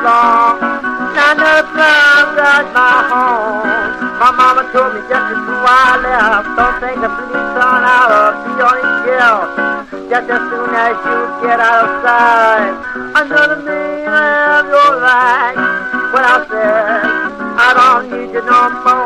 long. Now the brown got my home. My mama told me just before I left, don't think the police on out or be on his jail. Just as soon as you get outside, another man have your right. What I said, I don't need you no more.